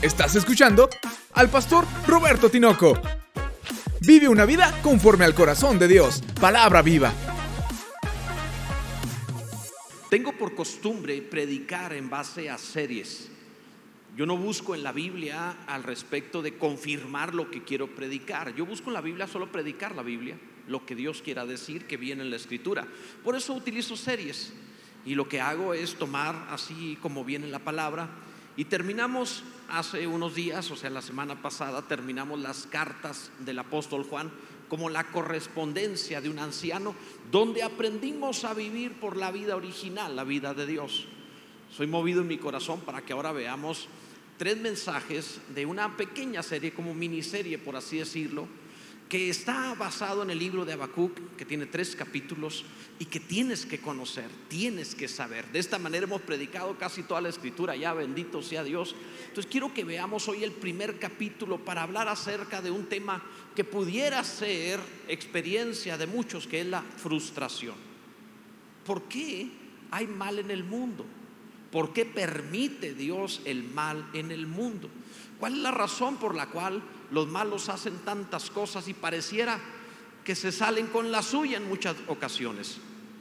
Estás escuchando al pastor Roberto Tinoco. Vive una vida conforme al corazón de Dios. Palabra viva. Tengo por costumbre predicar en base a series. Yo no busco en la Biblia al respecto de confirmar lo que quiero predicar. Yo busco en la Biblia solo predicar la Biblia, lo que Dios quiera decir que viene en la Escritura. Por eso utilizo series. Y lo que hago es tomar así como viene la palabra. Y terminamos hace unos días, o sea la semana pasada, terminamos las cartas del apóstol Juan como la correspondencia de un anciano, donde aprendimos a vivir por la vida original, la vida de Dios. Soy movido en mi corazón para que ahora veamos 3 mensajes de una pequeña serie, como miniserie por así decirlo, que está basado en el libro de Habacuc, que tiene 3 capítulos y que tienes que conocer, tienes que saber. De esta manera hemos predicado casi toda la Escritura ya, bendito sea Dios. Entonces quiero que veamos hoy el primer capítulo para hablar acerca de un tema que pudiera ser experiencia de muchos, que es la frustración. ¿Por qué hay mal en el mundo? ¿Por qué permite Dios el mal en el mundo? ¿Cuál es la razón por la cual los malos hacen tantas cosas y pareciera que se salen con la suya en muchas ocasiones?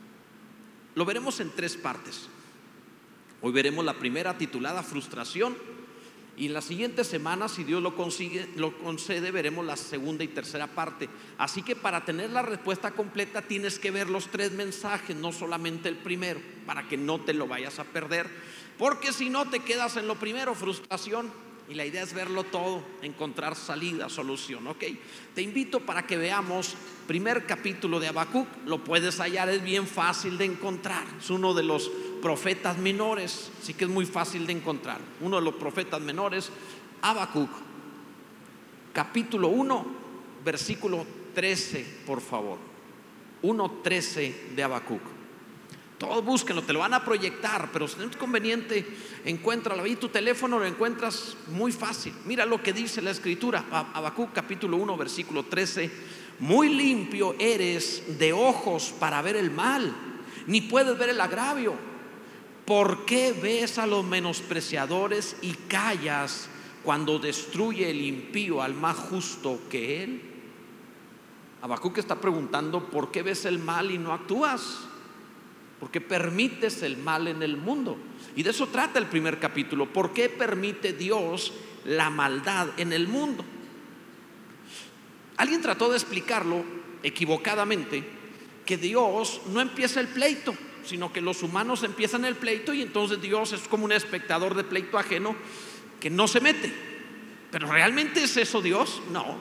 Lo veremos en 3 partes. Hoy veremos la primera, titulada Frustración, y en las siguientes semanas, si Dios lo concede, veremos la segunda y tercera parte. Así que para tener la respuesta completa tienes que ver los 3 mensajes, no solamente el primero, para que no te lo vayas a perder, porque si no te quedas en lo primero, frustración. Y la idea es verlo todo, encontrar salida, solución, ¿ok? Te invito para que veamos primer capítulo de Habacuc. Lo puedes hallar, es bien fácil de encontrar. Es uno de los profetas menores, así que es muy fácil de encontrar. Uno de los profetas menores, Habacuc, capítulo 1, versículo 13, por favor. 1:13 de Habacuc. Todos búsquenlo, te lo van a proyectar, pero si no es conveniente, encuéntralo ahí. Tu teléfono lo encuentras muy fácil. Mira lo que dice la Escritura, Habacuc capítulo 1, versículo 13. Muy limpio eres de ojos para ver el mal, ni puedes ver el agravio. ¿Por qué ves a los menospreciadores y callas cuando destruye el impío al más justo que él? Habacuc está preguntando: ¿por qué ves el mal y no actúas? Porque permites el mal en el mundo. Y de eso trata el primer capítulo. ¿Por qué permite Dios la maldad en el mundo? Alguien trató de explicarlo equivocadamente, que Dios no empieza el pleito, sino que los humanos empiezan el pleito y entonces Dios es como un espectador de pleito ajeno que no se mete. ¿Pero realmente es eso Dios? No.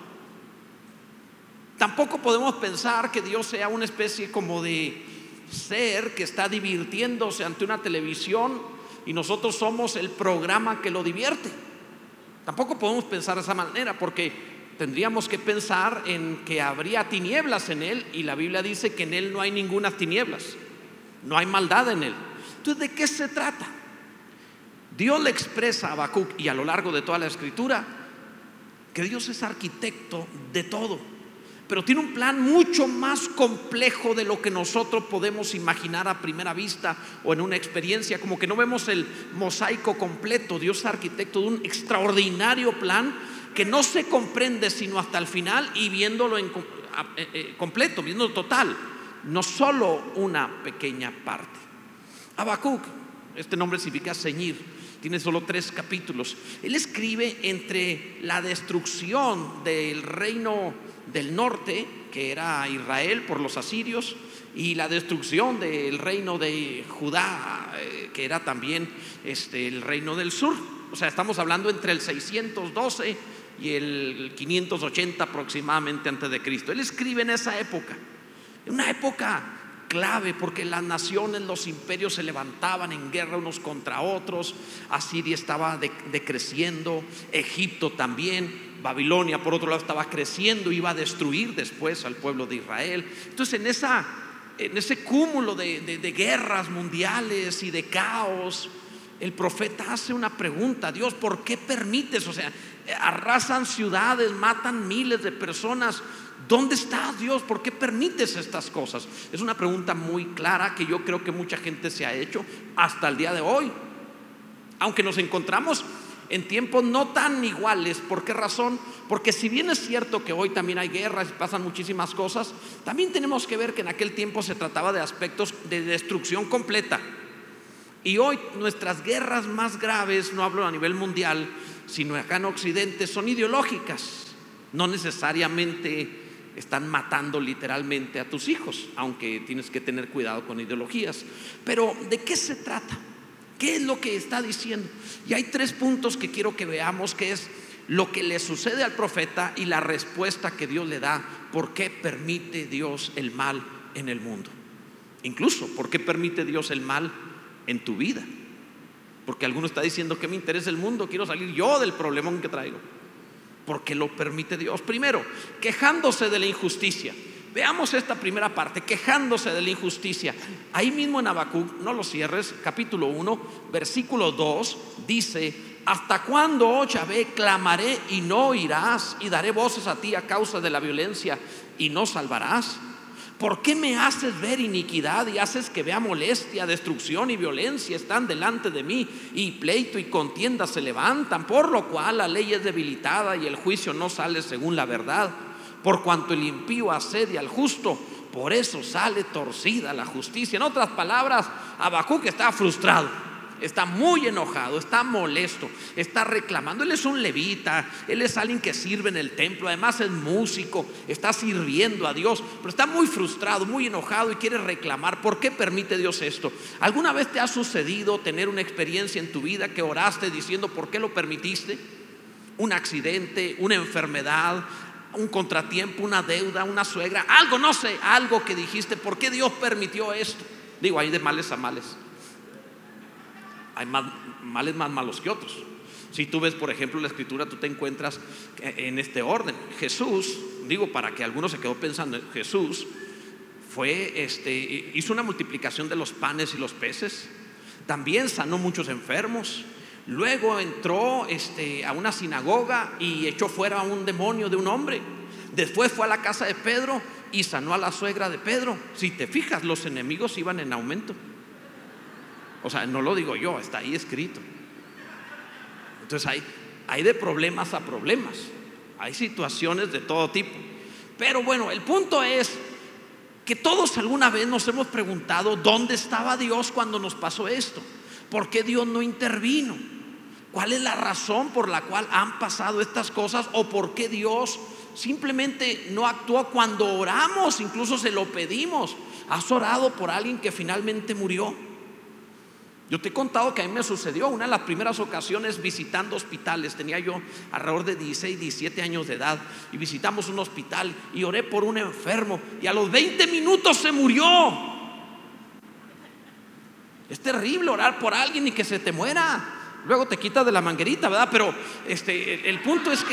Tampoco podemos pensar que Dios sea una especie como de ser que está divirtiéndose ante una televisión y nosotros somos el programa que lo divierte. Tampoco podemos pensar de esa manera, porque tendríamos que pensar en que habría tinieblas en él, y la Biblia dice que en él no hay ninguna tinieblas, no hay maldad en él. Entonces, ¿de qué se trata? Dios le expresa a Habacuc y a lo largo de toda la Escritura que Dios es arquitecto de todo, pero tiene un plan mucho más complejo de lo que nosotros podemos imaginar a primera vista o en una experiencia. Como que no vemos el mosaico completo. Dios es arquitecto de un extraordinario plan que no se comprende sino hasta el final, y viéndolo en completo, viéndolo total, no solo una pequeña parte. Habacuc, este nombre significa ceñir, tiene solo 3 capítulos. Él escribe entre la destrucción del reino del norte, que era Israel por los asirios, y la destrucción del reino de Judá, que era también el reino del sur. O sea, estamos hablando entre el 612 y el 580 aproximadamente antes de Cristo. Él escribe en esa época, una época clave, porque las naciones, los imperios se levantaban en guerra unos contra otros. Asiria estaba decreciendo, Egipto también, Babilonia por otro lado estaba creciendo, iba a destruir después al pueblo de Israel. Entonces en ese cúmulo de guerras mundiales y de caos, el profeta hace una pregunta: Dios, ¿por qué permites? O sea, arrasan ciudades, matan miles de personas. ¿Dónde estás, Dios? ¿Por qué permites estas cosas? Es una pregunta muy clara que yo creo que mucha gente se ha hecho hasta el día de hoy. Aunque nos encontramos en tiempos no tan iguales. ¿Por qué razón? Porque si bien es cierto que hoy también hay guerras y pasan muchísimas cosas, también tenemos que ver que en aquel tiempo se trataba de aspectos de destrucción completa. Y hoy nuestras guerras más graves, no hablo a nivel mundial, sino acá en Occidente, son ideológicas. No necesariamente están matando literalmente a tus hijos, aunque tienes que tener cuidado con ideologías. Pero ¿de qué se trata? ¿Qué es lo que está diciendo? Y hay 3 puntos que quiero que veamos, que es lo que le sucede al profeta y la respuesta que Dios le da. ¿Por qué permite Dios el mal en el mundo? Incluso, ¿por qué permite Dios el mal en tu vida? Porque alguno está diciendo: ¿qué me interesa el mundo? Quiero salir yo del problemón que traigo. ¿Por qué lo permite Dios? Primero, quejándose de la injusticia. Veamos esta primera parte, quejándose de la injusticia. Ahí mismo en Habacuc, no lo cierres, capítulo 1, versículo 2, dice: ¿hasta cuándo, oh Yahvé, clamaré y no oirás? Y daré voces a ti a causa de la violencia y no salvarás. ¿Por qué me haces ver iniquidad y haces que vea molestia? Destrucción y violencia están delante de mí, y pleito y contienda se levantan, por lo cual la ley es debilitada y el juicio no sale según la verdad. Por cuanto el impío asedia al justo, por eso sale torcida la justicia. En otras palabras, Habacuc está frustrado, está muy enojado, está molesto, está reclamando. Él es un levita, él es alguien que sirve en el templo, además es músico, está sirviendo a Dios, pero está muy frustrado, muy enojado y quiere reclamar. ¿Por qué permite Dios esto? ¿Alguna vez te ha sucedido tener una experiencia en tu vida que oraste diciendo: ¿por qué lo permitiste? Un accidente, una enfermedad, un contratiempo, una deuda, una suegra, algo, no sé, algo que dijiste: ¿por qué Dios permitió esto? Digo, hay de males a males. Hay males más malos que otros. Si tú ves, por ejemplo, la escritura, tú te encuentras en este orden. Jesús, digo, para que alguno se quedó pensando, Jesús hizo una multiplicación de los panes y los peces. También sanó muchos enfermos. Luego entró a una sinagoga y echó fuera a un demonio de un hombre. Después fue a la casa de Pedro y sanó a la suegra de Pedro. Si te fijas, los enemigos iban en aumento. O sea, no lo digo yo, está ahí escrito. Entonces hay de problemas a problemas. Hay situaciones de todo tipo. Pero bueno, el punto es que todos alguna vez nos hemos preguntado: ¿dónde estaba Dios cuando nos pasó esto? ¿Por qué Dios no intervino? ¿Cuál es la razón por la cual han pasado estas cosas? ¿O por qué Dios simplemente no actuó cuando oramos? Incluso se lo pedimos. ¿Has orado por alguien que finalmente murió? Yo te he contado que a mí me sucedió una de las primeras ocasiones visitando hospitales. Tenía yo alrededor de 16, 17 años de edad, y visitamos un hospital y oré por un enfermo, y a los 20 minutos se murió. Es terrible orar por alguien y que se te muera. Luego te quitas de la manguerita, ¿verdad? Pero el punto es que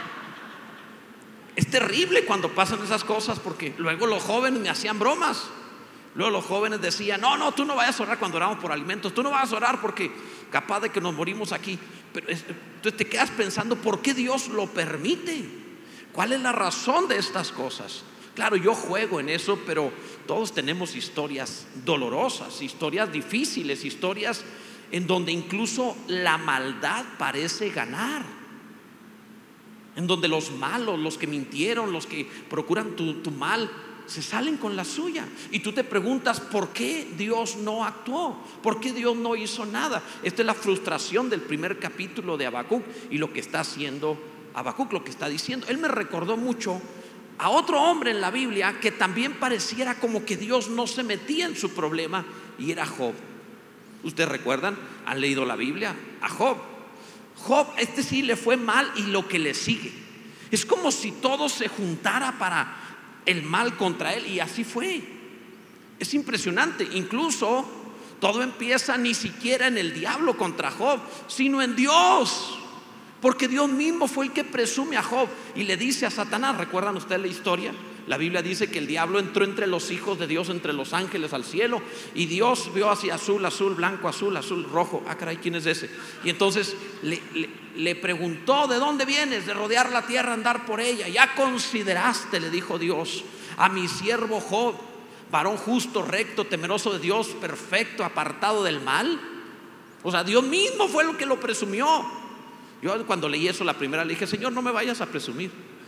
es terrible cuando pasan esas cosas, porque luego los jóvenes me hacían bromas. Luego los jóvenes decían: no, tú no vayas a orar cuando oramos por alimentos, tú no vas a orar porque capaz de que nos morimos aquí. Pero entonces te quedas pensando: ¿por qué Dios lo permite? ¿Cuál es la razón de estas cosas? Claro, yo juego en eso, pero todos tenemos historias dolorosas, historias difíciles, historias en donde incluso la maldad parece ganar, en donde los malos, los que mintieron, los que procuran tu mal, se salen con la suya. Y tú te preguntas: ¿por qué Dios no actuó? ¿Por qué Dios no hizo nada? Esta es la frustración del primer capítulo de Habacuc y lo que está haciendo Habacuc, lo que está diciendo. Él me recordó mucho a otro hombre en la Biblia que también pareciera como que Dios no se metía en su problema, y era Job. ¿Ustedes recuerdan? ¿Han leído la Biblia? A Job, sí le fue mal, y lo que le sigue es como si todo se juntara para el mal contra él, y así fue. Es impresionante. Incluso todo empieza ni siquiera en el diablo contra Job, sino en Dios, porque Dios mismo fue el que presume a Job y le dice a Satanás. ¿Recuerdan ustedes la historia? La Biblia dice que el diablo entró entre los hijos de Dios, entre los ángeles al cielo, y Dios vio así: azul, azul, blanco, azul, azul, rojo. Ah, caray, ¿quién es ese? Y entonces le preguntó: ¿de dónde vienes? De rodear la tierra, andar por ella. ¿Ya consideraste, le dijo Dios, a mi siervo Job, varón justo, recto, temeroso de Dios, perfecto, apartado del mal? O sea, Dios mismo fue el que lo presumió. Yo cuando leí eso la primera le dije: Señor, no me vayas a presumir.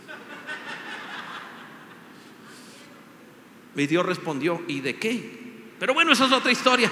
Y Dios respondió: ¿y de qué? Pero bueno, esa es otra historia.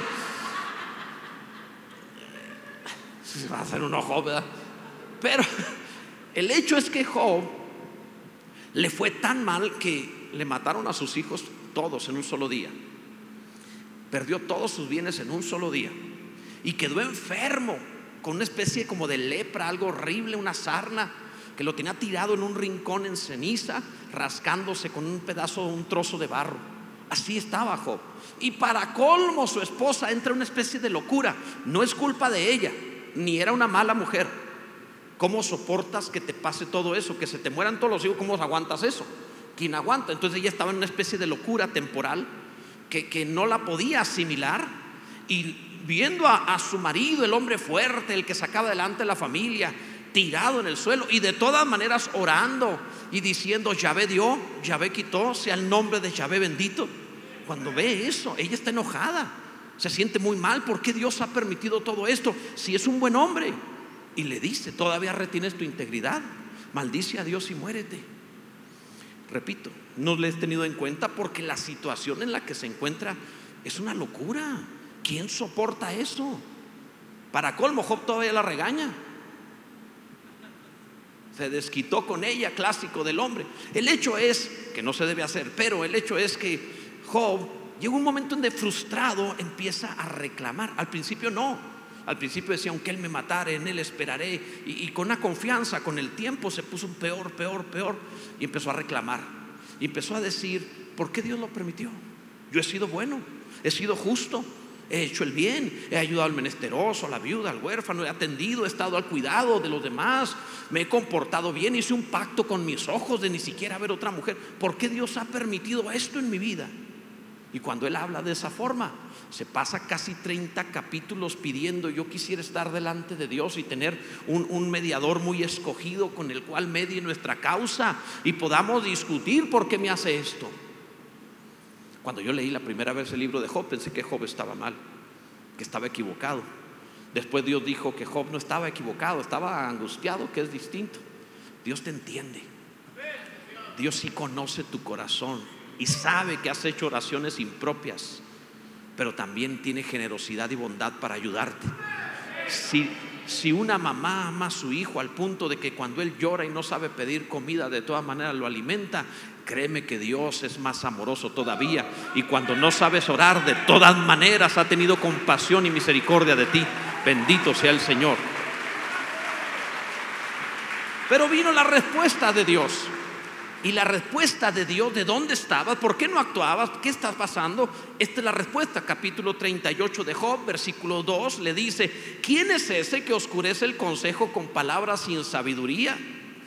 Va a ser un Job, ¿verdad? Pero el hecho es que Job le fue tan mal que le mataron a sus hijos todos en un solo día. Perdió todos sus bienes en un solo día y quedó enfermo con una especie como de lepra, algo horrible, una sarna que lo tenía tirado en un rincón en ceniza, rascándose con un trozo de barro. Así estaba Job. Y para colmo, su esposa entra en una especie de locura. No es culpa de ella, ni era una mala mujer. ¿Cómo soportas que te pase todo eso? Que se te mueran todos los hijos. ¿Cómo aguantas eso? ¿Quién aguanta? Entonces ella estaba en una especie de locura temporal que no la podía asimilar. Y viendo a su marido, el hombre fuerte, el que sacaba adelante la familia, tirado en el suelo, y de todas maneras orando y diciendo: Yahvé dio, Yahvé quitó, sea el nombre de Yahvé bendito. Cuando ve eso, ella está enojada, se siente muy mal. ¿Por qué Dios ha permitido todo esto si es un buen hombre? Y le dice: todavía retienes tu integridad, maldice a Dios y muérete. Repito, no le he tenido en cuenta porque la situación en la que se encuentra es una locura. ¿Quién soporta eso? Para colmo, Job todavía la regaña. Se desquitó con ella, clásico del hombre. El hecho es que no se debe hacer, pero el hecho es que Job llegó un momento en que frustrado empieza a reclamar. Al principio no, al principio decía: aunque él me matare, en él esperaré. Y con una confianza, con el tiempo se puso peor. Y empezó a reclamar. Y empezó a decir: ¿por qué Dios lo permitió? Yo he sido bueno, he sido justo, he hecho el bien, he ayudado al menesteroso, a la viuda, al huérfano, he atendido, he estado al cuidado de los demás, me he comportado bien, hice un pacto con mis ojos de ni siquiera ver otra mujer. ¿Por qué Dios ha permitido esto en mi vida? Y cuando él habla de esa forma, se pasa casi 30 capítulos pidiendo: yo quisiera estar delante de Dios y tener un mediador muy escogido con el cual medie nuestra causa y podamos discutir por qué me hace esto. Cuando yo leí la primera vez el libro de Job, pensé que Job estaba mal, que estaba equivocado. Después Dios dijo que Job no estaba equivocado, estaba angustiado, que es distinto. Dios te entiende. Dios sí conoce tu corazón y sabe que has hecho oraciones impropias, pero también tiene generosidad y bondad para ayudarte. Si una mamá ama a su hijo al punto de que cuando él llora y no sabe pedir comida, de todas maneras lo alimenta, créeme que Dios es más amoroso todavía. Y cuando no sabes orar, de todas maneras ha tenido compasión y misericordia de ti. Bendito sea el Señor. Pero vino la respuesta de Dios. Y la respuesta de Dios: ¿de dónde estabas? ¿Por qué no actuabas? ¿Qué está pasando? Esta es la respuesta. Capítulo 38 de Job, versículo 2, le dice: ¿quién es ese que oscurece el consejo con palabras sin sabiduría?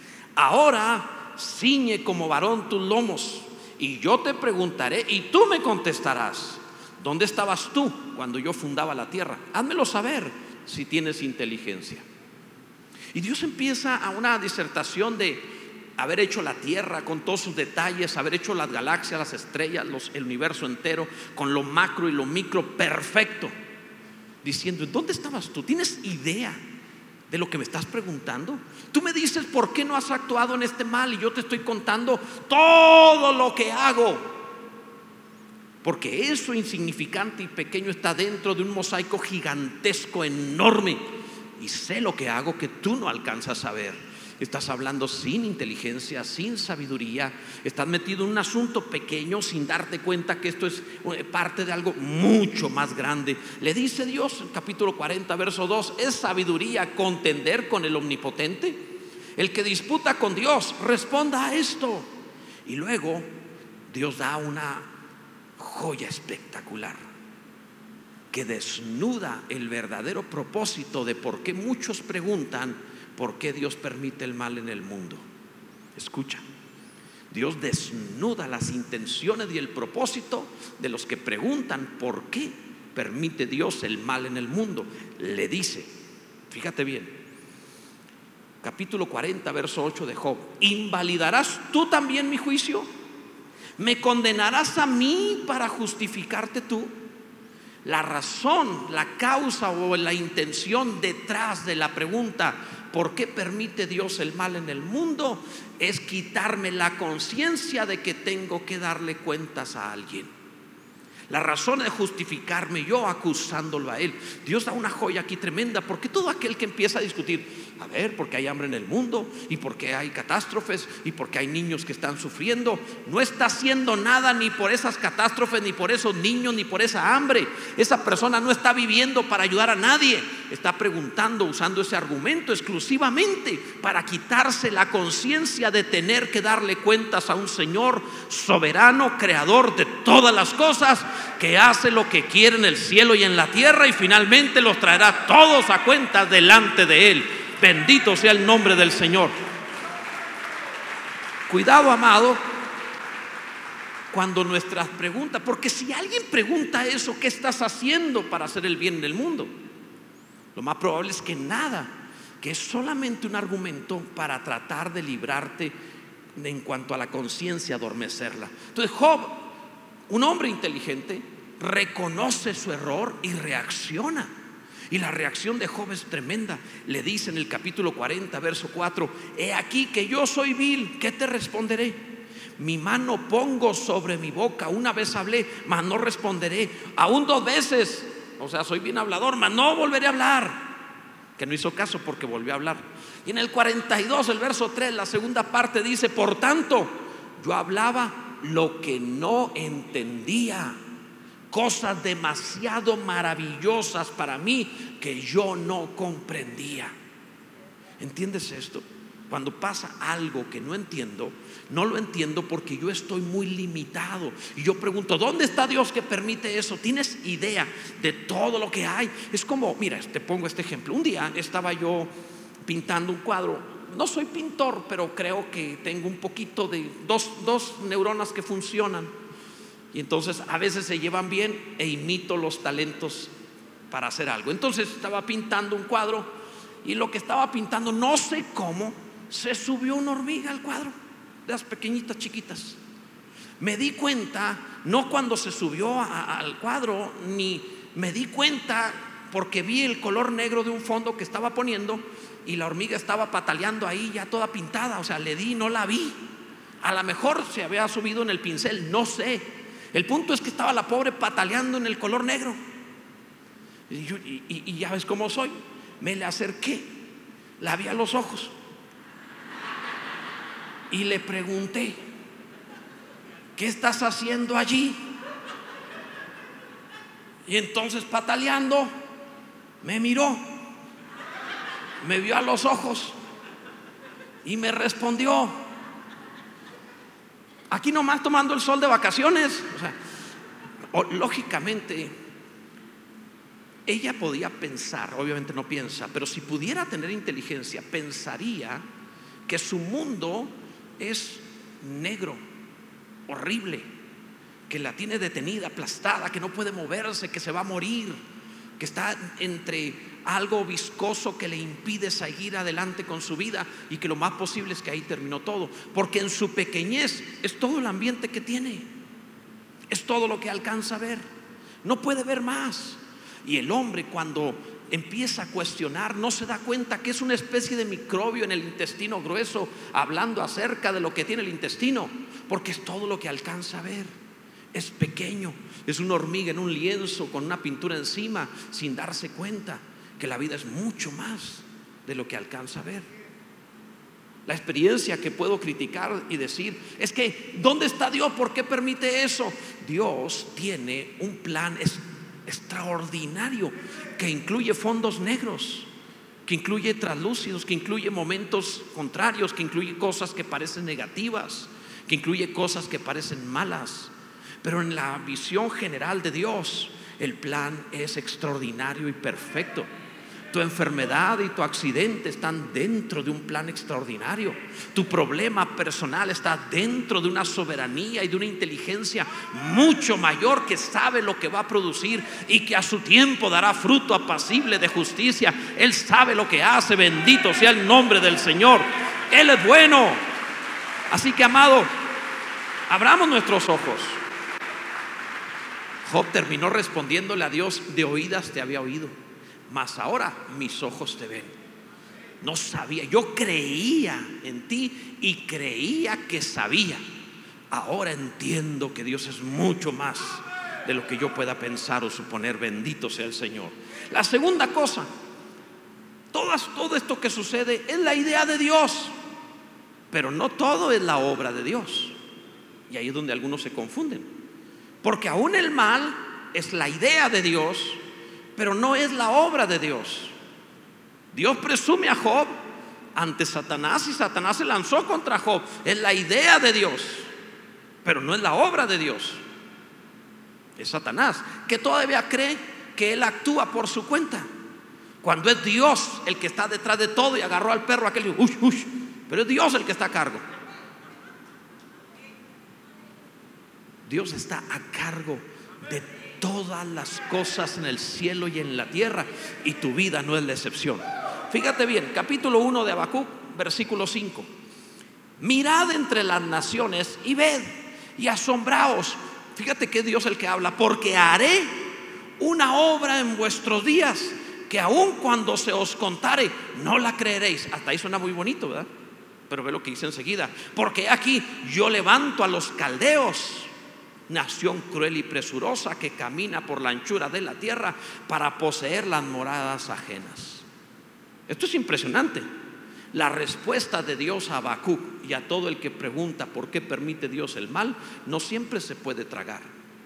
Ahora ciñe como varón tus lomos, y yo te preguntaré y tú me contestarás: ¿dónde estabas tú cuando yo fundaba la tierra? Házmelo saber si tienes inteligencia. Y Dios empieza a una disertación de haber hecho la tierra con todos sus detalles, haber hecho las galaxias, las estrellas, el universo entero, con lo macro y lo micro perfecto, diciendo: ¿dónde estabas tú? ¿Tienes idea de lo que me estás preguntando? Tú me dices: ¿por qué no has actuado en este mal? Y yo te estoy contando todo lo que hago, porque eso insignificante y pequeño está dentro de un mosaico gigantesco, enorme, y sé lo que hago que tú no alcanzas a ver. Estás hablando sin inteligencia, sin sabiduría. Estás metido en un asunto pequeño sin darte cuenta que esto es parte de algo mucho más grande. Le dice Dios en capítulo 40 verso 2: ¿es sabiduría contender con el omnipotente? El que disputa con Dios, responda a esto. Y luego Dios da una joya espectacular que desnuda el verdadero propósito de por qué muchos preguntan: ¿por qué Dios permite el mal en el mundo? Escucha, Dios desnuda las intenciones y el propósito de los que preguntan por qué permite Dios el mal en el mundo. Le dice, fíjate bien, capítulo 40 verso 8 de Job: ¿invalidarás tú también mi juicio? ¿Me condenarás a mí para justificarte tú? La razón, la causa o la intención detrás de la pregunta ¿por qué permite Dios el mal en el mundo? Es quitarme la conciencia de que tengo que darle cuentas a alguien. La razón de justificarme yo acusándolo a Él. Dios da una joya aquí tremenda, porque todo aquel que empieza a discutir, a ver, porque hay hambre en el mundo, y porque hay catástrofes, y porque hay niños que están sufriendo, no está haciendo nada ni por esas catástrofes, ni por esos niños, ni por esa hambre. Esa persona no está viviendo para ayudar a nadie. Está preguntando, usando ese argumento exclusivamente para quitarse la conciencia de tener que darle cuentas a un Señor soberano, creador de todas las cosas, que hace lo que quiere en el cielo y en la tierra, y finalmente los traerá todos a cuentas delante de Él. Bendito sea el nombre del Señor. Cuidado, amado, cuando nuestras preguntas, porque si alguien pregunta eso, ¿qué estás haciendo para hacer el bien en el mundo? Lo más probable es que nada, que es solamente un argumento para tratar de librarte en cuanto a la conciencia, adormecerla. Entonces Job, un hombre inteligente, reconoce su error y reacciona. Y la reacción de Job es tremenda. Le dice en el capítulo 40, verso 4: he aquí que yo soy vil, ¿qué te responderé? Mi mano pongo sobre mi boca. Una vez hablé, mas no responderé. Aún 2 veces, o sea, soy bien hablador, mas no volveré a hablar. Que no hizo caso porque volvió a hablar. Y en el 42, el verso 3, la segunda parte dice: por tanto, yo hablaba lo que no entendía, cosas demasiado maravillosas para mí que yo no comprendía. ¿Entiendes esto? Cuando pasa algo que no entiendo, no lo entiendo porque yo estoy muy limitado. Y yo pregunto: ¿dónde está Dios que permite eso? ¿Tienes idea de todo lo que hay? Es como, mira, te pongo este ejemplo. Un día estaba yo pintando un cuadro. No soy pintor, pero creo que tengo un poquito de dos neuronas que funcionan. Y entonces a veces se llevan bien e imito los talentos para hacer algo. Entonces estaba pintando un cuadro, y lo que estaba pintando, no sé cómo, se subió una hormiga al cuadro, de las pequeñitas, chiquitas. Me di cuenta, no cuando se subió al cuadro, ni me di cuenta porque vi el color negro de un fondo que estaba poniendo, y la hormiga estaba pataleando ahí ya toda pintada. O sea, le di y no la vi. A lo mejor se había subido en el pincel, no sé. El punto es que estaba la pobre pataleando en el color negro. Y ya ves cómo soy. Me le acerqué, la vi a los ojos y le pregunté: ¿qué estás haciendo allí? Y entonces, pataleando, me miró, me vio a los ojos y me respondió: aquí nomás tomando el sol de vacaciones. O sea, lógicamente ella podía pensar, obviamente no piensa, pero si pudiera tener inteligencia, pensaría que su mundo es negro, horrible, que la tiene detenida, aplastada, que no puede moverse, que se va a morir, que está entre algo viscoso que le impide seguir adelante con su vida, y que lo más posible es que ahí terminó todo, porque en su pequeñez es todo el ambiente que tiene, es todo lo que alcanza a ver, no puede ver más. Y el hombre, cuando empieza a cuestionar, no se da cuenta que es una especie de microbio en el intestino grueso, hablando acerca de lo que tiene el intestino, porque es todo lo que alcanza a ver. Es pequeño, es una hormiga en un lienzo con una pintura encima, sin darse cuenta que la vida es mucho más de lo que alcanza a ver. La experiencia que puedo criticar y decir es que ¿dónde está Dios? ¿Por qué permite eso? Dios tiene un plan extraordinario que incluye fondos negros, que incluye translúcidos, que incluye momentos contrarios, que incluye cosas que parecen negativas, que incluye cosas que parecen malas. Pero en la visión general de Dios, el plan es extraordinario y perfecto. Tu enfermedad y tu accidente están dentro de un plan extraordinario. Tu problema personal está dentro de una soberanía y de una inteligencia mucho mayor, que sabe lo que va a producir y que a su tiempo dará fruto apacible de justicia. Él sabe lo que hace. Bendito sea el nombre del Señor. Él es bueno. Así que, amado, abramos nuestros ojos. Job terminó respondiéndole a Dios: de oídas te había oído, mas ahora mis ojos te ven. no sabía. Yo creía en ti y creía que sabía. Ahora entiendo que Dios es mucho más de lo que yo pueda pensar o suponer. Bendito sea el Señor. La segunda cosa, todo esto que sucede es la idea de Dios, pero no todo es la obra de Dios. Y ahí es donde algunos se confunden, porque aún el mal es la idea de Dios, pero no es la obra de Dios. Dios presume a Job ante Satanás y Satanás se lanzó contra Job. Es la idea de Dios, pero no es la obra de Dios. Es Satanás, que todavía cree que él actúa por su cuenta, cuando es Dios el que está detrás de todo. Y agarró al perro aquel y dijo, uy, uy, pero es Dios el que está a cargo. Dios está a cargo de todas las cosas en el cielo y en la tierra, y tu vida no es la excepción. Fíjate bien, capítulo 1 de Habacuc, versículo 5. Mirad entre las naciones y ved y asombraos. Fíjate que es Dios el que habla, porque haré una obra en vuestros días que aun cuando se os contare no la creeréis. Hasta ahí suena muy bonito, ¿verdad? Pero ve lo que dice enseguida: porque aquí yo levanto a los caldeos, nación cruel y presurosa que camina por la anchura de la tierra para poseer las moradas ajenas. Esto es impresionante. La respuesta de Dios a Habacuc y a todo el que pregunta por qué permite Dios el mal no siempre se puede tragar.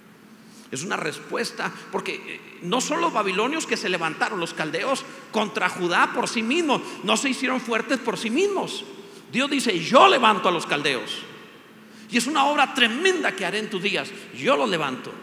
Es una respuesta, porque no son los babilonios que se levantaron, los caldeos, contra Judá por sí mismos, no se hicieron fuertes por sí mismos. Dios dice: yo levanto a los caldeos, y es una obra tremenda que haré en tus días. Yo los levanto.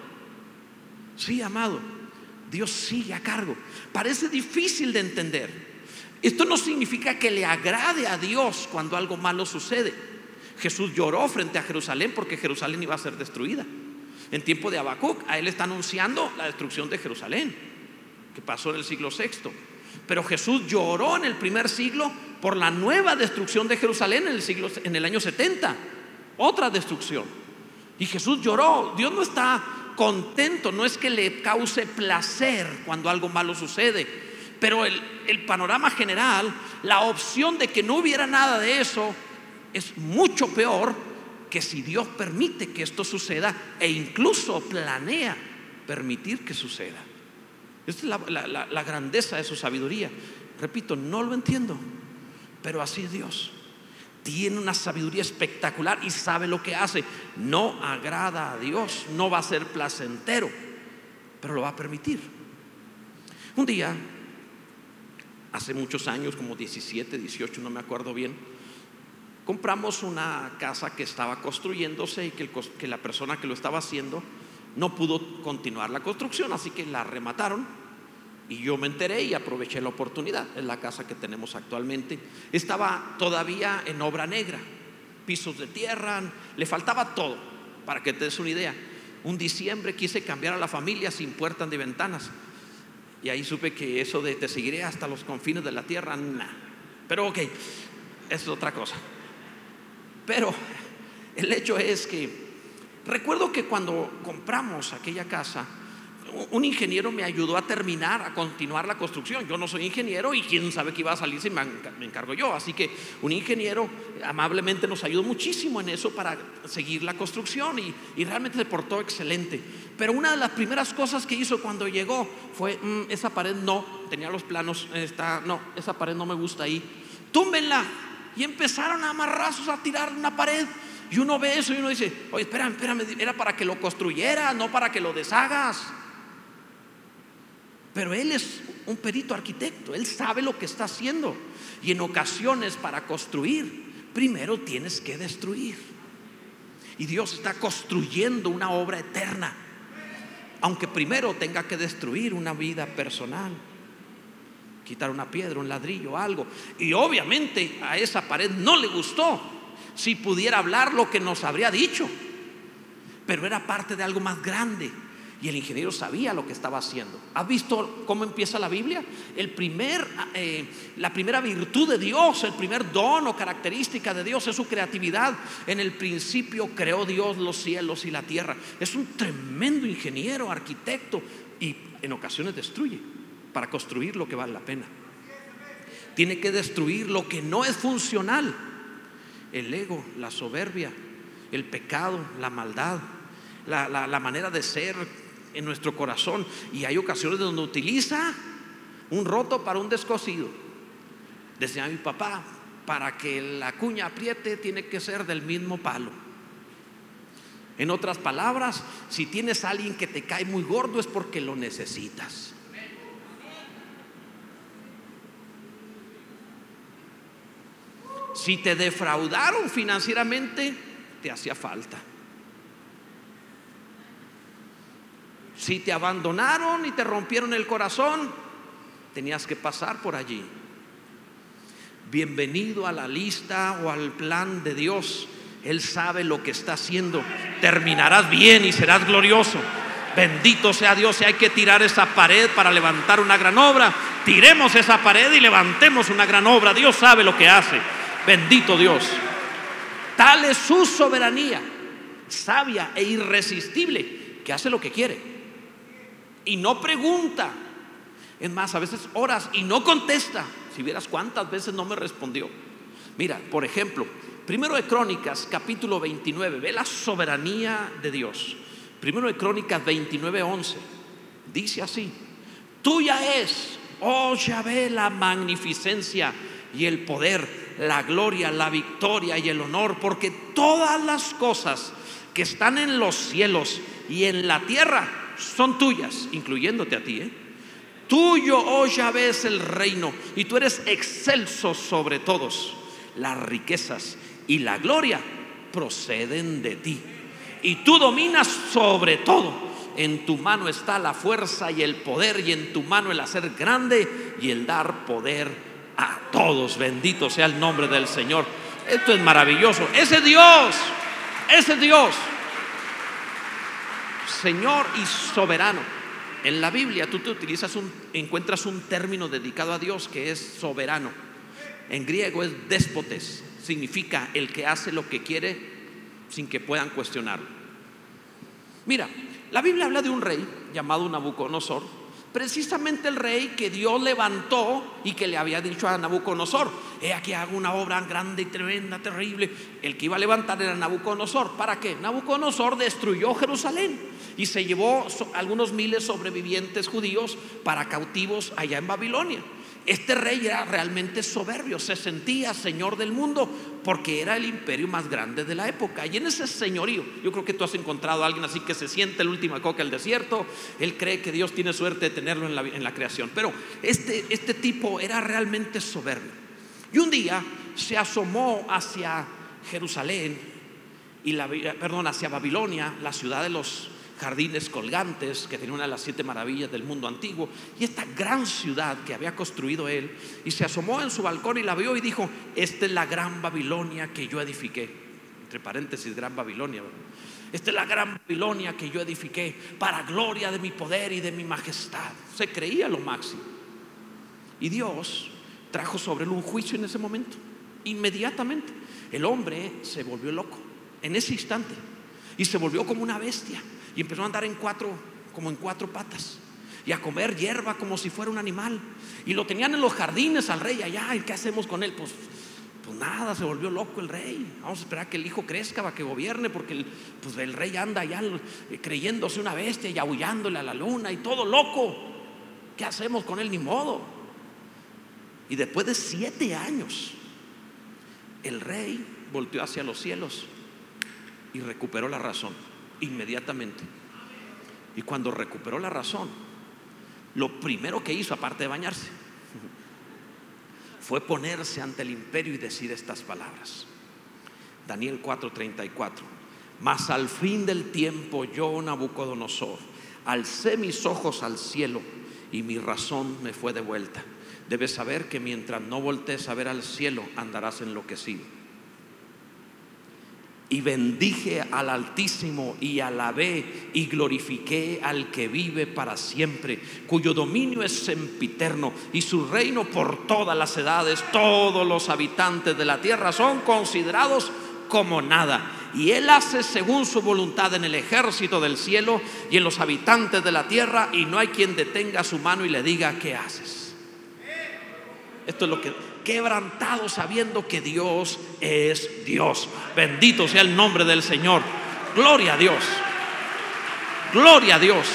Sí, amado, Dios sigue a cargo. Parece difícil de entender. Esto no significa que le agrade a Dios cuando algo malo sucede. Jesús lloró frente a Jerusalén porque Jerusalén iba a ser destruida. En tiempo de Habacuc, a él está anunciando la destrucción de Jerusalén, que pasó en el siglo VI. Pero Jesús lloró en el primer siglo por la nueva destrucción de Jerusalén en el año 70. Otra destrucción. Y Jesús lloró. Dios no está contento, no es que le cause placer cuando algo malo sucede. Pero el panorama general, la opción de que no hubiera nada de eso, es mucho peor que si Dios permite que esto suceda e incluso planea permitir que suceda. Esta es la grandeza de su sabiduría. Repito, no lo entiendo, pero así es Dios. Tiene una sabiduría espectacular y sabe lo que hace. No agrada a Dios, no va a ser placentero, pero lo va a permitir. Un día, hace muchos años, como 17, 18, no me acuerdo bien, compramos una casa que estaba construyéndose y que la persona que lo estaba haciendo no pudo continuar la construcción, así que la remataron. Y yo me enteré y aproveché la oportunidad. Es la casa que tenemos actualmente. Estaba todavía en obra negra, pisos de tierra, le faltaba todo. Para que te des una idea, un diciembre quise cambiar a la familia sin puertas ni ventanas, y ahí supe que eso de te seguiré hasta los confines de la tierra, nah. Pero ok, eso es otra cosa. Pero el hecho es que recuerdo que cuando compramos aquella casa, un ingeniero me ayudó a terminar, a continuar la construcción. Yo no soy ingeniero y quién sabe qué iba a salir si me encargo yo. Así que un ingeniero amablemente nos ayudó muchísimo en eso para seguir la construcción, y realmente se portó excelente. Pero una de las primeras cosas que hizo cuando llegó fue: esa pared no, tenía los planos, no, esa pared no me gusta ahí, túmbenla. Y empezaron a amarrazos a tirar una pared. Y uno ve eso y uno dice: oye, espérame, era para que lo construyeras, no para que lo deshagas. Pero él es un perito arquitecto, él sabe lo que está haciendo. Y en ocasiones, para construir, primero tienes que destruir. Y Dios está construyendo una obra eterna, aunque primero tenga que destruir una vida personal, quitar una piedra, un ladrillo, algo. Y obviamente a esa pared no le gustó. Si pudiera hablar, lo que nos habría dicho, pero era parte de algo más grande. Y el ingeniero sabía lo que estaba haciendo. ¿Has visto cómo empieza la Biblia? La primera virtud de Dios, el primer don o característica de Dios es su creatividad. En el principio creó Dios los cielos y la tierra. Es un tremendo ingeniero, arquitecto, y en ocasiones destruye para construir lo que vale la pena. tiene que destruir lo que no es funcional: el ego, la soberbia, el pecado, la maldad, la manera de ser en nuestro corazón. Y hay ocasiones donde utiliza un roto para un descosido. Decía mi papá: para que la cuña apriete tiene que ser del mismo palo. En otras palabras, si tienes a alguien que te cae muy gordo es porque lo necesitas. Si te defraudaron financieramente, te hacía falta. Si te abandonaron y te rompieron el corazón, tenías que pasar por allí. Bienvenido a la lista o al plan de Dios. Él sabe lo que está haciendo. Terminarás bien y serás glorioso. Bendito sea Dios. Si hay que tirar esa pared para levantar una gran obra, tiremos esa pared y levantemos una gran obra. Dios sabe lo que hace. Bendito Dios. Tal es su soberanía, sabia e irresistible, que hace lo que quiere y no pregunta. Es más, a veces oras y no contesta. Si vieras cuántas veces no me respondió. Mira, por ejemplo, Primero de Crónicas, capítulo 29. Ve la soberanía de Dios. Primero de Crónicas 29:11. Dice así: tuya es, oh Yahvé, la magnificencia y el poder, la gloria, la victoria y el honor, porque todas las cosas que están en los cielos y en la tierra son tuyas, incluyéndote a ti. Tuyo, oh Yahvé, es el reino, y tú eres excelso sobre todos. Las riquezas y la gloria proceden de ti, y tú dominas sobre todo. En tu mano está la fuerza y el poder, y en tu mano el hacer grande y el dar poder a todos. Bendito sea el nombre del Señor. Esto es maravilloso. Ese Dios, Señor y soberano. En la Biblia tú encuentras un término dedicado a Dios que es soberano. En griego es déspotes. Significa el que hace lo que quiere sin que puedan cuestionarlo. Mira, la Biblia habla de un rey llamado Nabucodonosor, precisamente el rey que Dios levantó y que le había dicho a Nabucodonosor: he aquí hago una obra grande y tremenda, terrible. El que iba a levantar era Nabucodonosor. ¿Para qué? Nabucodonosor destruyó Jerusalén y se llevó algunos miles sobrevivientes judíos para cautivos allá en Babilonia. Este rey era realmente soberbio, se sentía señor del mundo porque era el imperio más grande de la época. Y en ese señorío, yo creo que tú has encontrado a alguien así que se siente el última coca del desierto. Él cree que Dios tiene suerte de tenerlo en la creación. Pero este tipo era realmente soberbio. Y un día se asomó hacia Jerusalén hacia Babilonia, la ciudad de los jardines colgantes, que tenía una de las 7 maravillas del mundo antiguo, y esta gran ciudad que había construido él. Y se asomó en su balcón y la vio y dijo: esta es la gran Babilonia que yo edifiqué. Entre paréntesis, gran Babilonia, ¿verdad? Esta es la gran Babilonia que yo edifiqué para gloria de mi poder y de mi majestad. Se creía lo máximo. Y Dios trajo sobre él un juicio en ese momento. Inmediatamente el hombre se volvió loco en ese instante y se volvió como una bestia. Y empezó a andar como en cuatro patas, y a comer hierba como si fuera un animal. Y lo tenían en los jardines al rey allá. ¿Y qué hacemos con él? Pues nada, se volvió loco el rey. Vamos a esperar que el hijo crezca para que gobierne, porque el rey anda allá creyéndose una bestia y aullándole a la luna y todo loco. ¿Qué hacemos con él? Ni modo. Y después de 7 años, el rey volteó hacia los cielos y recuperó la razón inmediatamente. Y cuando recuperó la razón, lo primero que hizo, aparte de bañarse, fue ponerse ante el imperio y decir estas palabras. Daniel 4:34. Mas al fin del tiempo yo, Nabucodonosor, alcé mis ojos al cielo y mi razón me fue devuelta. Debes saber que mientras no voltees a ver al cielo, andarás enloquecido. Y bendije al Altísimo y alabé y glorifiqué al que vive para siempre, cuyo dominio es sempiterno y su reino por todas las edades. Todos los habitantes de la tierra son considerados como nada, y él hace según su voluntad en el ejército del cielo y en los habitantes de la tierra, y no hay quien detenga su mano y le diga: ¿qué haces? Esto es lo que, quebrantado sabiendo que Dios es Dios. Bendito sea el nombre del Señor. Gloria a Dios. Gloria a Dios.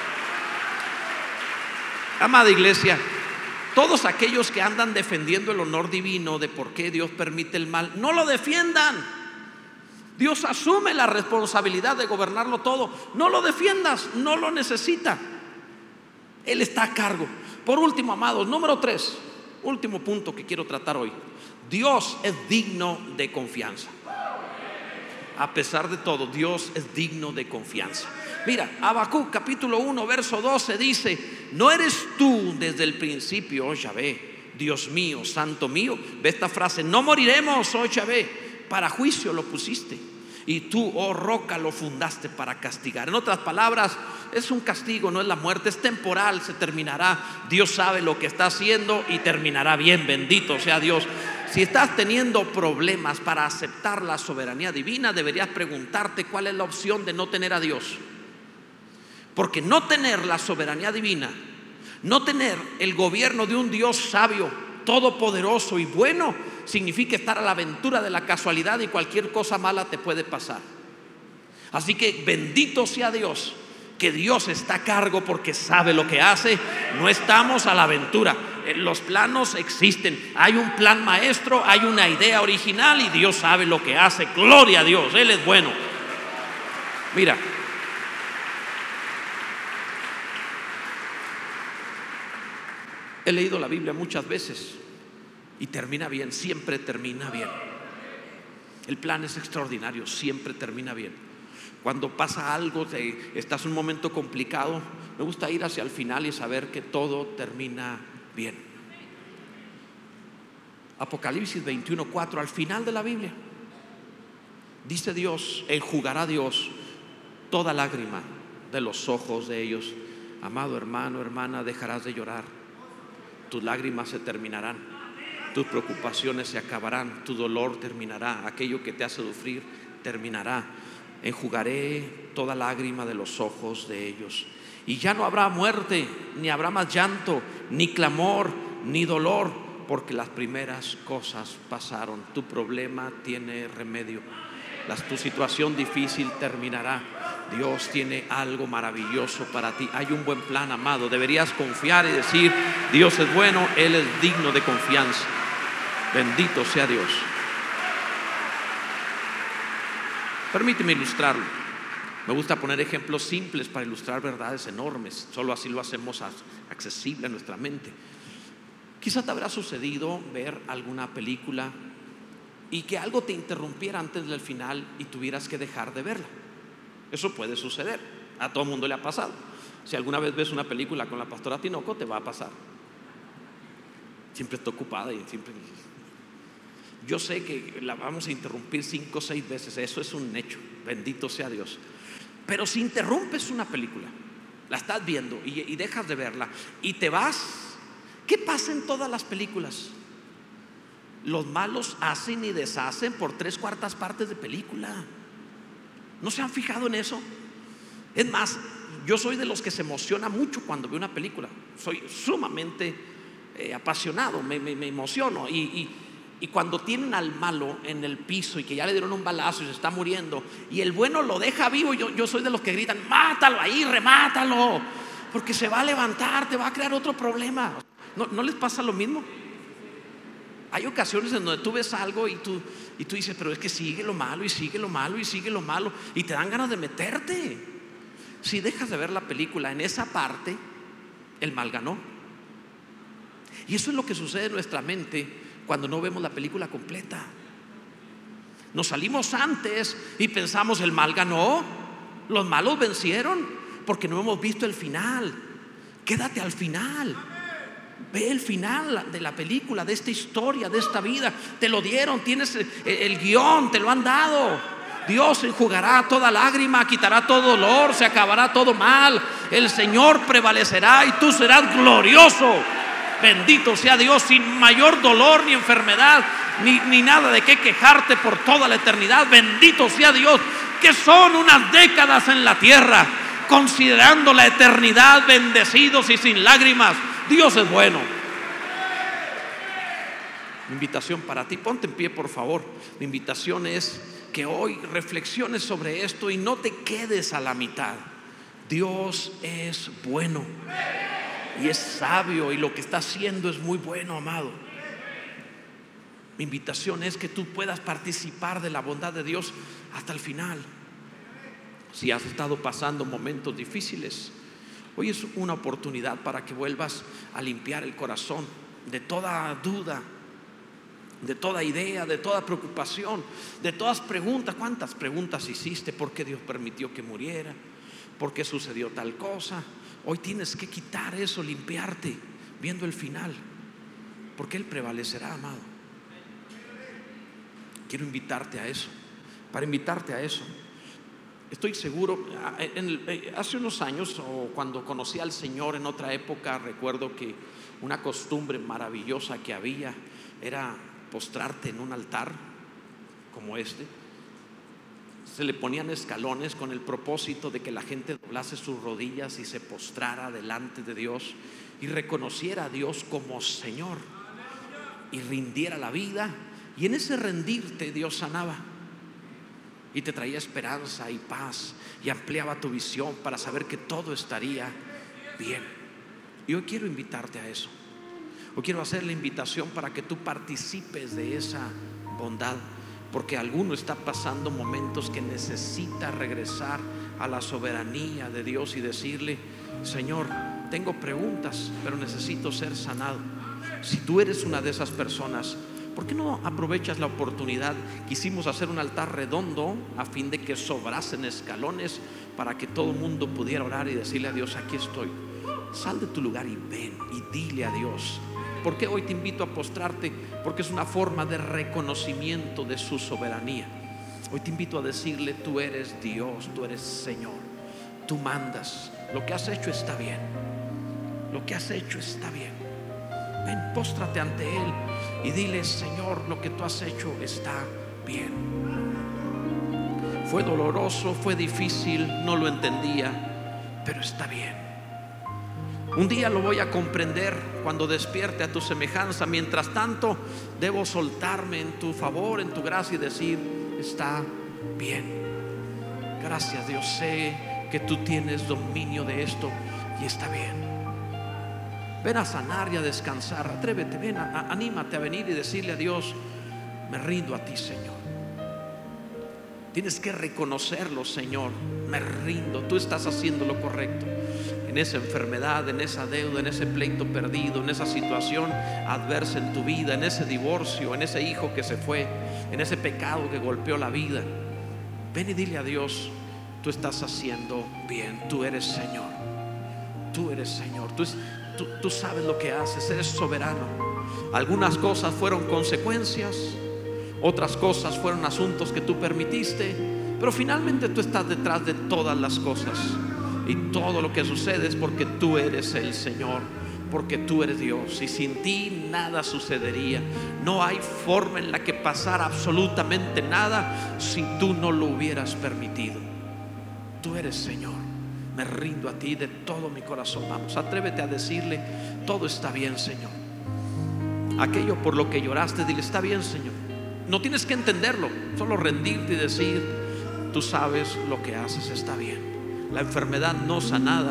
Amada iglesia, todos aquellos que andan defendiendo el honor divino de por qué Dios permite el mal, no lo defiendan. Dios asume la responsabilidad de gobernarlo todo. No lo defiendas, no lo necesita. Él está a cargo. Por último, amados, número 3, último punto que quiero tratar hoy. Dios es digno de confianza. A pesar de todo, Dios es digno de confianza. Mira, Habacuc capítulo 1 verso 12 dice: ¿no eres tú desde el principio, oh Yahvé, Dios mío, santo mío? Ve esta frase: no moriremos, oh Yahvé, para juicio lo pusiste, y tú, oh roca, lo fundaste para castigar. En otras palabras, es un castigo, no es la muerte, es temporal, se terminará. Dios sabe lo que está haciendo y terminará bien. Bendito sea Dios. Si estás teniendo problemas para aceptar la soberanía divina, deberías preguntarte cuál es la opción de no tener a Dios. Porque no tener la soberanía divina, no tener el gobierno de un Dios sabio, todopoderoso y bueno, significa estar a la aventura de la casualidad y cualquier cosa mala te puede pasar. Así que bendito sea Dios, que Dios está a cargo porque sabe lo que hace. No estamos a la aventura. Los planos existen. Hay un plan maestro, hay una idea original y Dios sabe lo que hace. Gloria a Dios, Él es bueno. Mira, he leído la Biblia muchas veces y termina bien, siempre termina bien. El plan es extraordinario, siempre termina bien. Cuando pasa algo, estás en un momento complicado, me gusta ir hacia el final y saber que todo termina bien. Apocalipsis 21:4, al final de la Biblia, dice Dios: enjugará Dios toda lágrima de los ojos de ellos. Amado hermano, hermana, dejarás de llorar. Tus lágrimas se terminarán, tus preocupaciones se acabarán, tu dolor terminará, aquello que te hace sufrir terminará. Enjugaré toda lágrima de los ojos de ellos, y ya no habrá muerte, ni habrá más llanto, ni clamor, ni dolor, porque las primeras cosas pasaron. Tu problema tiene remedio, tu situación difícil terminará. Dios tiene algo maravilloso para ti. Hay un buen plan, amado. Deberías confiar y decir: Dios es bueno, Él es digno de confianza. Bendito sea Dios. Permíteme ilustrarlo. Me gusta poner ejemplos simples para ilustrar verdades enormes. Solo así lo hacemos accesible a nuestra mente. Quizá te habrá sucedido ver alguna película y que algo te interrumpiera antes del final y tuvieras que dejar de verla. Eso puede suceder, a todo mundo le ha pasado. Si alguna vez ves una película con la pastora Tinoco, te va a pasar. Siempre está ocupada y siempre... Yo sé que la vamos a interrumpir 5 o 6 veces, eso es un hecho, bendito sea Dios. Pero si interrumpes una película, la estás viendo y dejas de verla y te vas, ¿qué pasa en todas las películas? Los malos hacen y deshacen por 3/4 partes de película. ¿No se han fijado en eso? Es más, yo soy de los que se emociona mucho cuando veo una película. Soy sumamente apasionado, me emociono. Y cuando tienen al malo en el piso y que ya le dieron un balazo y se está muriendo, y el bueno lo deja vivo, yo soy de los que gritan: mátalo ahí, remátalo, porque se va a levantar, te va a crear otro problema. ¿No les pasa lo mismo? Hay ocasiones en donde tú ves algo y tú dices: pero es que sigue lo malo y sigue lo malo y sigue lo malo, y te dan ganas de meterte. Si dejas de ver la película en esa parte, el mal ganó. Y eso es lo que sucede en nuestra mente cuando no vemos la película completa. Nos salimos antes y pensamos: el mal ganó, los malos vencieron, porque no hemos visto el final. Quédate al final. Ve el final de la película, de esta historia, de esta vida. Te lo dieron, tienes el guión, te lo han dado. Dios enjugará toda lágrima, quitará todo dolor, se acabará todo mal. El Señor prevalecerá y tú serás glorioso. Bendito sea Dios, sin mayor dolor ni enfermedad, ni nada de qué quejarte por toda la eternidad. Bendito sea Dios, que son unas décadas en la tierra, considerando la eternidad, bendecidos y sin lágrimas. Dios es bueno. Mi invitación para ti, ponte en pie por favor. Mi invitación es que hoy reflexiones sobre esto y no te quedes a la mitad. Dios es bueno y es sabio, y lo que está haciendo es muy bueno, amado. Mi invitación es que tú puedas participar de la bondad de Dios hasta el final. Si has estado pasando momentos difíciles, hoy es una oportunidad para que vuelvas a limpiar el corazón de toda duda, de toda idea, de toda preocupación, de todas preguntas. ¿Cuántas preguntas hiciste? ¿Por qué Dios permitió que muriera? ¿Por qué sucedió tal cosa? Hoy tienes que quitar eso, limpiarte, viendo el final, porque Él prevalecerá, amado. Quiero invitarte a eso. Para invitarte a eso, estoy seguro, hace unos años, o cuando conocí al Señor en otra época, recuerdo que una costumbre maravillosa que había era postrarte en un altar como este. Se le ponían escalones con el propósito de que la gente doblase sus rodillas y se postrara delante de Dios y reconociera a Dios como Señor y rindiera la vida. Y en ese rendirte Dios sanaba y te traía esperanza y paz y ampliaba tu visión para saber que todo estaría bien. Y hoy quiero invitarte a eso. Hoy quiero hacer la invitación para que tú participes de esa bondad, porque alguno está pasando momentos que necesita regresar a la soberanía de Dios y decirle: Señor, tengo preguntas, pero necesito ser sanado. Si tú eres una de esas personas, ¿por qué no aprovechas la oportunidad? Quisimos hacer un altar redondo a fin de que sobrasen escalones para que todo el mundo pudiera orar y decirle a Dios: aquí estoy. Sal de tu lugar y ven y dile a Dios. ¿Por qué hoy te invito a postrarte? Porque es una forma de reconocimiento de su soberanía. Hoy te invito a decirle: tú eres Dios, tú eres Señor, tú mandas. Lo que has hecho está bien. Lo que has hecho está bien. Ven, póstrate ante Él y dile: Señor, lo que tú has hecho está bien. Fue doloroso, fue difícil, no lo entendía, pero está bien. Un día lo voy a comprender cuando despierte a tu semejanza. Mientras tanto, debo soltarme en tu favor, en tu gracia, y decir: está bien. Gracias, Dios, sé que tú tienes dominio de esto y está bien. Ven a sanar y a descansar. Atrévete, ven, anímate a venir y decirle a Dios: me rindo a ti, Señor. Tienes que reconocerlo: Señor, me rindo, tú estás haciendo lo correcto. En esa enfermedad, en esa deuda, en ese pleito perdido, en esa situación adversa en tu vida, en ese divorcio, en ese hijo que se fue, en ese pecado que golpeó la vida. Ven y dile a Dios: tú estás haciendo bien, tú eres Señor. Tú eres Señor, tú sabes lo que haces, eres soberano. Algunas cosas fueron consecuencias, otras cosas fueron asuntos que tú permitiste, pero finalmente tú estás detrás de todas las cosas. Y todo lo que sucede es porque tú eres el Señor, porque tú eres Dios, y sin ti nada sucedería. No hay forma en la que pasara absolutamente nada si tú no lo hubieras permitido. Tú eres Señor. Me rindo a ti de todo mi corazón. Vamos, atrévete a decirle: todo está bien, Señor. Aquello por lo que lloraste, dile: está bien, Señor. No tienes que entenderlo, solo rendirte y decir: tú sabes lo que haces, está bien. La enfermedad no sanada,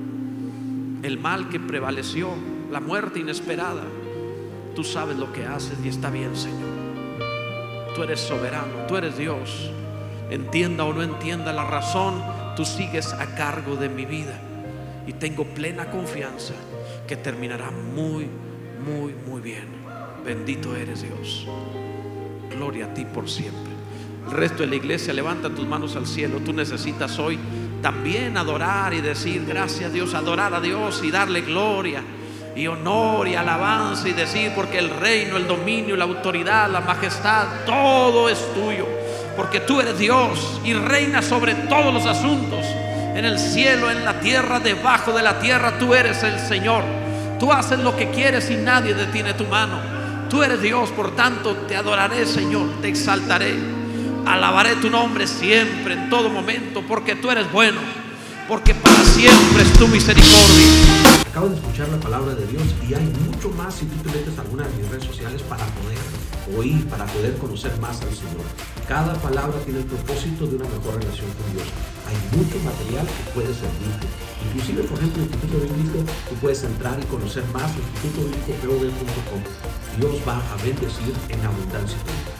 el mal que prevaleció, la muerte inesperada, tú sabes lo que haces y está bien, Señor. Tú eres soberano, tú eres Dios. Entienda o no entienda la razón, tú sigues a cargo de mi vida, y tengo plena confianza que terminará muy, muy, muy bien. Bendito eres, Dios. Gloria a ti por siempre. El resto de la iglesia, levanta tus manos al cielo. Tú necesitas hoy también adorar y decir: gracias, Dios. Adorar a Dios y darle gloria y honor y alabanza, y decir: porque el reino, el dominio, la autoridad, la majestad, todo es tuyo, porque tú eres Dios y reinas sobre todos los asuntos, en el cielo, en la tierra, debajo de la tierra. Tú eres el Señor. Tú haces lo que quieres y nadie detiene tu mano. Tú eres Dios, por tanto te adoraré, Señor, te exaltaré, alabaré tu nombre siempre, en todo momento, porque tú eres bueno, porque para siempre es tu misericordia. Acabo de escuchar la palabra de Dios y hay mucho más si tú te metes a alguna de mis redes sociales para poder oír, para poder conocer más al Señor. Cada palabra tiene el propósito de una mejor relación con Dios. Hay mucho material que puede servirte. Inclusive, por ejemplo, el Instituto Bíblico, tú puedes entrar y conocer más, institutobíblico.com. Dios va a bendecir en abundancia.